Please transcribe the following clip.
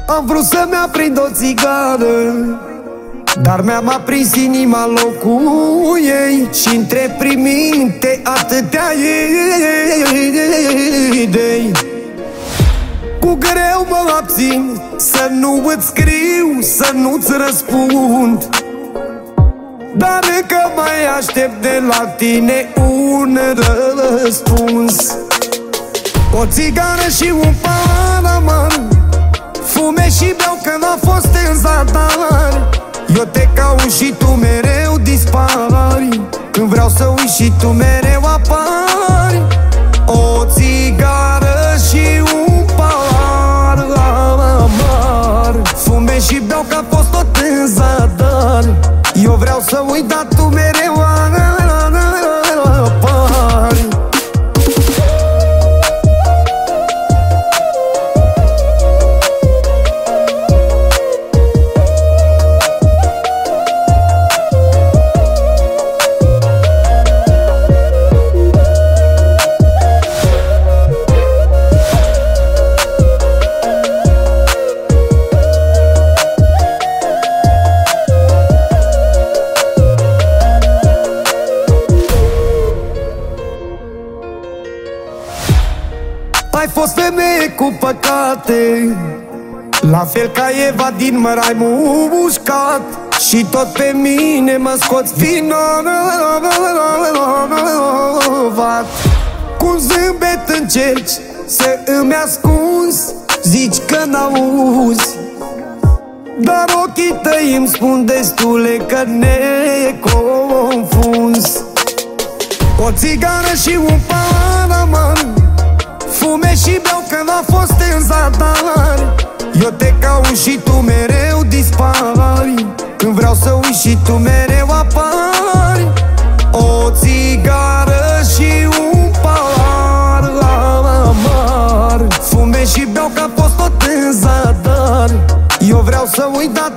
Am vrut să-mi aprind o țigară, dar mi-am aprins inima în locul ei și între priminte atâtea idei. Cu greu mă abțin să nu îți scriu, să nu-ți răspund, dar încă mai aștept de la tine un răspuns. O țigară și un paraman, fume și beau că n-a fost în zadar. Eu te caut și tu mereu dispari, când vreau să uit și tu mereu apari. O țigară și un paraman, fume și beau că a fost tot în zadar. Eu vreau să uit, dar tu mereu apari. Ai fost femeie cu păcate, la fel ca Eva din mărai mușcat, și tot pe mine mă scoți vinovat. Cu zâmbet încerci să îmi ascunzi, zici că n-auzi, dar ochii tăi îmi spun destule că ne confunzi. O țigară și un paraman, fume și beau că n-a fost în zadar. Eu te caut și tu mereu dispari, când vreau să uit și tu mereu apari. O țigară și un paraman, fume și beau că a fost tot în zadar. Eu vreau să uit, dar